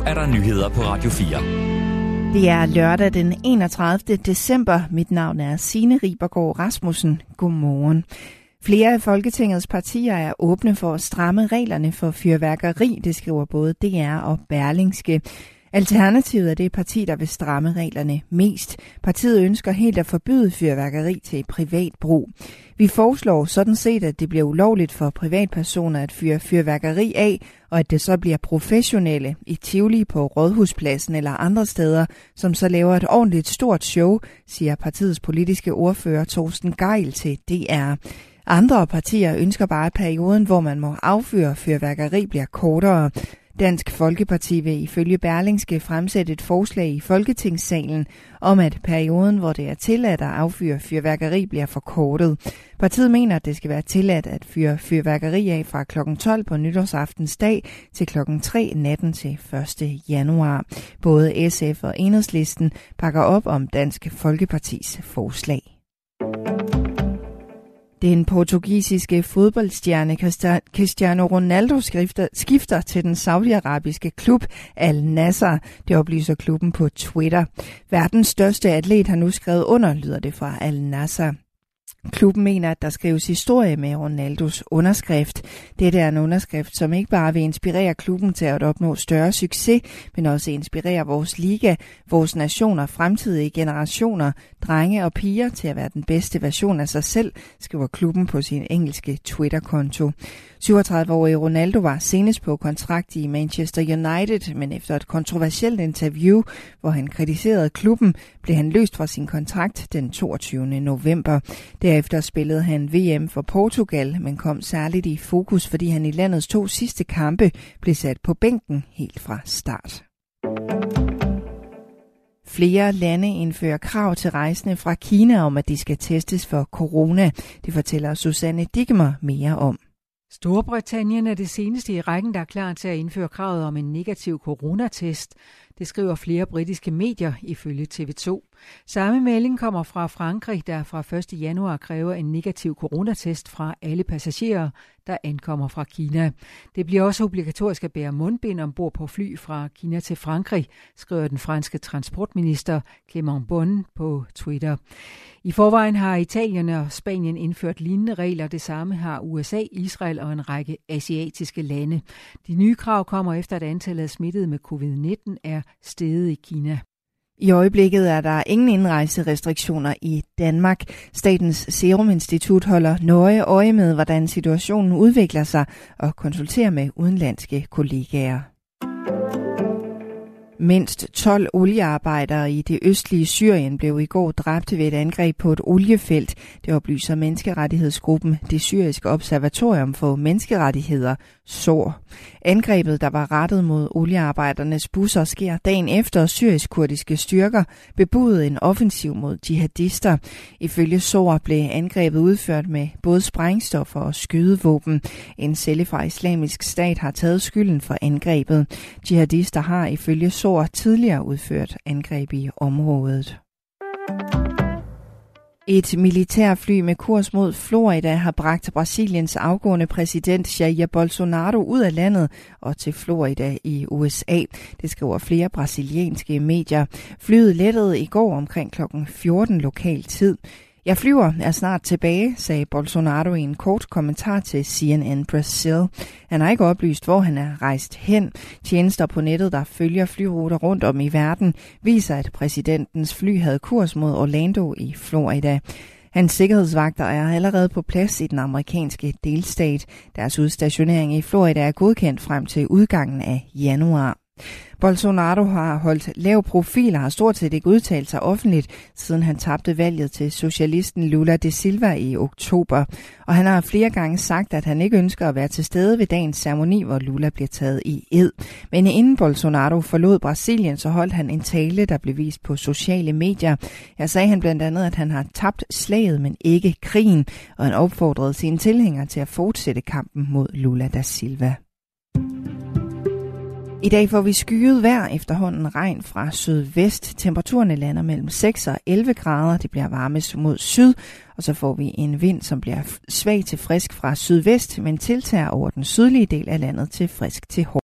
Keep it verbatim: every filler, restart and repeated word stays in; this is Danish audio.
er der nyheder på Radio fire. Det er lørdag den enogtredivte december. Mit navn er Signe Ribergaard Rasmussen. Godmorgen. Flere af Folketingets partier er åbne for at stramme reglerne for fyrværkeri, det skriver både D R og Berlingske. Alternativet er det parti, der vil stramme reglerne mest. Partiet ønsker helt at forbyde fyrværkeri til privat brug. Vi foreslår sådan set, at det bliver ulovligt for privatpersoner at fyre fyrværkeri af, og at det så bliver professionelle i Tivoli på Rådhuspladsen eller andre steder, som så laver et ordentligt stort show, siger partiets politiske ordfører Torsten Gejl til D R. Andre partier ønsker bare, at perioden, hvor man må affyre fyrværkeri, bliver kortere. Dansk Folkeparti vil ifølge Berlingske fremsætte et forslag i Folketingssalen om, at perioden, hvor det er tilladt at affyre fyrværkeri, bliver forkortet. Partiet mener, at det skal være tilladt at fyre fyrværkeri af fra klokken tolv på nytårsaftensdag til klokken tre natten til første januar. Både S F og Enhedslisten bakker op om Dansk Folkepartis forslag. Den portugisiske fodboldstjerne Cristiano Ronaldo skifter, skifter til den saudiarabiske klub Al Nassr. Det oplyser klubben på Twitter. Verdens største atlet har nu skrevet under, lyder det fra Al Nassr. Klubben mener, at der skrives historie med Ronaldos underskrift. Dette er en underskrift, som ikke bare vil inspirere klubben til at opnå større succes, men også inspirere vores liga, vores nationer, fremtidige generationer, drenge og piger til at være den bedste version af sig selv, skriver klubben på sin engelske Twitter-konto. syvogtredive-årige Ronaldo var senest på kontrakt i Manchester United, men efter et kontroversielt interview, hvor han kritiserede klubben, blev han løst fra sin kontrakt den toogtyvende november. Derefter spillede han V M for Portugal, men kom særligt i fokus, fordi han i landets to sidste kampe blev sat på bænken helt fra start. Flere lande indfører krav til rejsende fra Kina om, at de skal testes for corona. Det fortæller Susanne Digmer mere om. Storbritannien er det seneste i rækken, der er klar til at indføre kravet om en negativ coronatest. Det skriver flere britiske medier ifølge T V to. Samme melding kommer fra Frankrig, der fra første januar kræver en negativ coronatest fra alle passagerer, der ankommer fra Kina. Det bliver også obligatorisk at bære mundbind ombord på fly fra Kina til Frankrig, skriver den franske transportminister Clément Beaune på Twitter. I forvejen har Italien og Spanien indført lignende regler. Det samme har U S A, Israel og en række asiatiske lande. De nye krav kommer efter, at antallet af smittede med covid nitten er steget i Kina. I øjeblikket er der ingen indrejserestriktioner i Danmark. Statens Serum Institut holder nøje øje med, hvordan situationen udvikler sig og konsulterer med udenlandske kollegaer. Mindst tolv oliearbejdere i det østlige Syrien blev i går dræbt ved et angreb på et oliefelt. Det oplyser menneskerettighedsgruppen Det Syriske Observatorium for Menneskerettigheder, S O R. Angrebet, der var rettet mod oliearbejdernes busser, sker dagen efter syrisk-kurdiske styrker bebudede en offensiv mod jihadister. Ifølge S O R blev angrebet udført med både sprængstoffer og skydevåben. En celle fra Islamisk Stat har taget skylden for angrebet. Jihadister har ifølge S O R tidligere udført angreb i området. Et militærfly med kurs mod Florida har bragt Brasiliens afgående præsident Jair Bolsonaro ud af landet og til Florida i U S A. Det skriver flere brasilianske medier. Flyet lettede i går omkring klokken fjorten lokal tid. Jeg flyver er snart tilbage, sagde Bolsonaro i en kort kommentar til C N N Brasil. Han har ikke oplyst, hvor han er rejst hen. Tjenester på nettet, der følger flyruter rundt om i verden, viser, at præsidentens fly havde kurs mod Orlando i Florida. Hans sikkerhedsvagter er allerede på plads i den amerikanske delstat. Deres udstationering i Florida er godkendt frem til udgangen af januar. Bolsonaro har holdt lav profil og har stort set ikke udtalt sig offentligt, siden han tabte valget til socialisten Lula da Silva i oktober. Og han har flere gange sagt, at han ikke ønsker at være til stede ved dagens ceremoni, hvor Lula bliver taget i ed. Men inden Bolsonaro forlod Brasilien, så holdt han en tale, der blev vist på sociale medier. Her sagde han blandt andet, at han har tabt slaget, men ikke krigen, og han opfordrede sine tilhængere til at fortsætte kampen mod Lula da Silva. I dag får vi skyet vejr, efterhånden regn fra sydvest. Temperaturerne lander mellem seks og elleve grader. Det bliver varmest mod syd, og så får vi en vind, som bliver svag til frisk fra sydvest, men tiltager over den sydlige del af landet til frisk til hård.